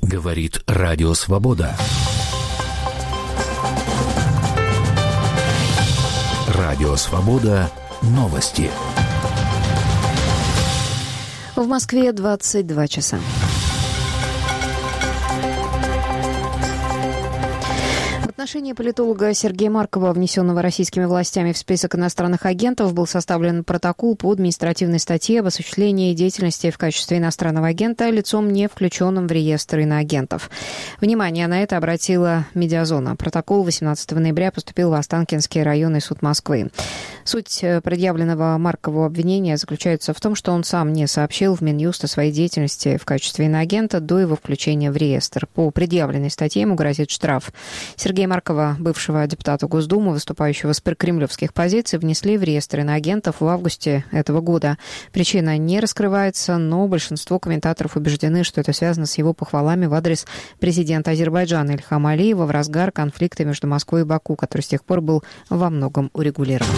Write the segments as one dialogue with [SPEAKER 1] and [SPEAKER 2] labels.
[SPEAKER 1] Говорит Радио Свобода. Радио Свобода. Новости.
[SPEAKER 2] В Москве 22 часа. В отношении политолога Сергея Маркова, внесенного российскими властями в список иностранных агентов, был составлен протокол по административной статье об осуществлении деятельности в качестве иностранного агента лицом, не включенным в реестр иноагентов. Внимание на это обратила Медиазона. Протокол 18 ноября поступил в Останкинский районный суд Москвы. Суть предъявленного Маркову обвинения заключается в том, что он сам не сообщил в Минюст о своей деятельности в качестве иноагента до его включения в реестр. По предъявленной статье ему грозит штраф. Сергея Маркова, бывшего депутата Госдумы, выступающего с прокремлевских позиций, внесли в реестр иноагентов в августе этого года. Причина не раскрывается, но большинство комментаторов убеждены, что это связано с его похвалами в адрес президента Азербайджана Ильхама Алиева в разгар конфликта между Москвой и Баку, который с тех пор был во многом урегулирован.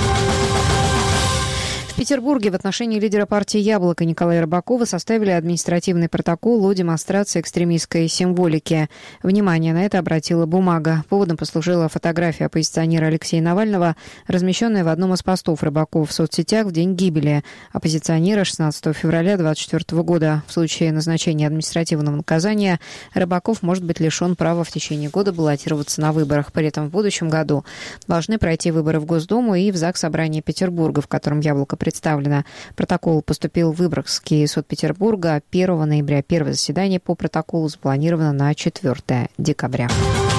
[SPEAKER 2] В Петербурге в отношении лидера партии «Яблоко» Николая Рыбакова составили административный протокол о демонстрации экстремистской символики. Внимание на это обратила «Бумага». Поводом послужила фотография оппозиционера Алексея Навального, размещенная в одном из постов Рыбакова в соцсетях в день гибели оппозиционера 16 февраля 2024 года. В случае назначения административного наказания Рыбаков может быть лишен права в течение года баллотироваться на выборах. При этом в будущем году должны пройти выборы в Госдуму и в ЗАГС Собрания Петербурга, в котором «Яблоко» представлено. Протокол поступил в Выборгский суд Петербурга 1 ноября. Первое заседание по протоколу запланировано на 4 декабря.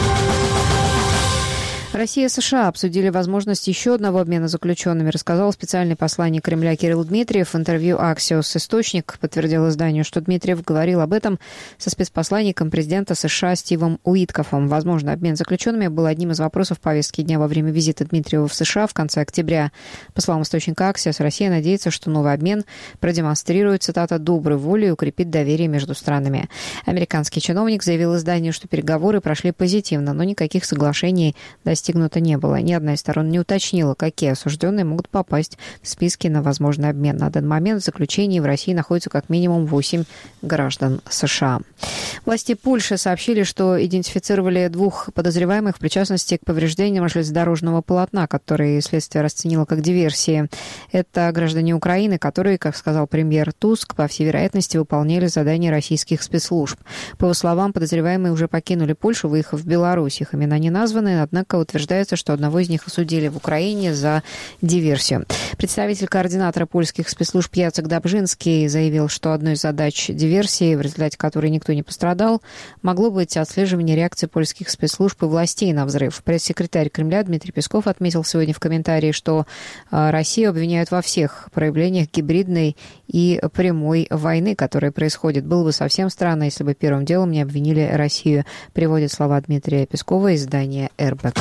[SPEAKER 2] Россия и США обсудили возможность еще одного обмена заключенными, рассказал специальный посланник Кремля Кирилл Дмитриев в интервью «Аксиос». Источник подтвердил изданию, что Дмитриев говорил об этом со спецпосланником президента США Стивом Уиткофом. Возможно, обмен заключенными был одним из вопросов повестки дня во время визита Дмитриева в США в конце октября. По словам источника «Аксиос», Россия надеется, что новый обмен продемонстрирует, цитата, «добрую волю и укрепит доверие между странами». Американский чиновник заявил изданию, что переговоры прошли позитивно, но никаких соглашений достигнуто не было. Ни одна из сторон не уточнила, какие осужденные могут попасть в списки на возможный обмен. На данный момент в заключении в России находится как минимум 8 граждан США. Власти Польши сообщили, что идентифицировали 2 подозреваемых в причастности к повреждениям железнодорожного полотна, которые следствие расценило как диверсии. Это граждане Украины, которые, как сказал премьер Туск, по всей вероятности выполняли задания российских спецслужб. По его словам, подозреваемые уже покинули Польшу, выехав в Беларусь. Их имена не названы, однако утверждается, что одного из них осудили в Украине за диверсию. Представитель координатора польских спецслужб Яцек Добжинский заявил, что одной из задач диверсии, в результате которой никто не пострадал, могло быть отслеживание реакции польских спецслужб и властей на взрыв. Пресс-секретарь Кремля Дмитрий Песков отметил сегодня в комментарии, что Россию обвиняют во всех проявлениях гибридной и прямой войны, которая происходит. Было бы совсем странно, если бы первым делом не обвинили Россию, приводит слова Дмитрия Пескова издания РБК.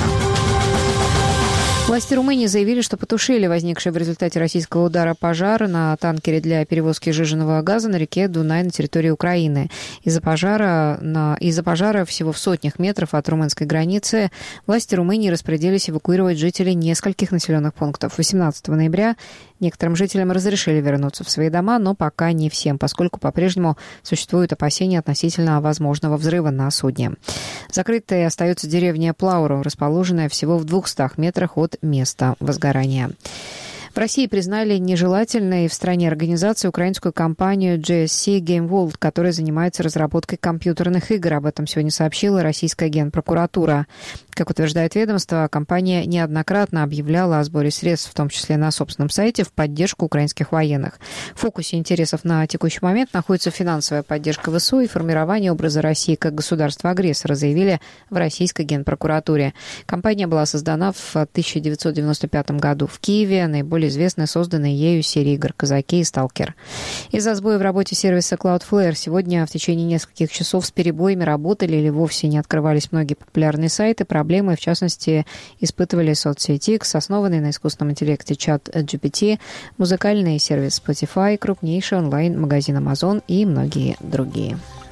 [SPEAKER 2] Власти Румынии заявили, что потушили возникший в результате российского удара пожар на танкере для перевозки сжиженного газа на реке Дунай на территории Украины. Из-за пожара всего в сотнях метров от румынской границы власти Румынии распорядились эвакуировать жителей нескольких населенных пунктов. 18 ноября некоторым жителям разрешили вернуться в свои дома, но пока не всем, поскольку по-прежнему существуют опасения относительно возможного взрыва на судне. Закрытой остается деревня Плауру, расположенная всего в 200 метрах от места возгорания. В России признали нежелательной в стране организацию украинскую компанию GSC Game World, которая занимается разработкой компьютерных игр. Об этом сегодня сообщила российская генпрокуратура. Как утверждает ведомство, компания неоднократно объявляла о сборе средств, в том числе на собственном сайте, в поддержку украинских военных. В фокусе интересов на текущий момент находится финансовая поддержка ВСУ и формирование образа России как государства-агрессора, заявили в российской генпрокуратуре. Компания была создана в 1995 году в Киеве. Наиболее известны созданные ею серии игр «Казаки» и «Сталкер». Из-за сбоя в работе сервиса Cloudflare сегодня в течение нескольких часов с перебоями работали или вовсе не открывались многие популярные сайты. Проблемы, в частности, испытывали соцсети X, основанный на искусственном интеллекте чат GPT, музыкальный сервис Spotify, крупнейший онлайн-магазин Amazon и многие другие.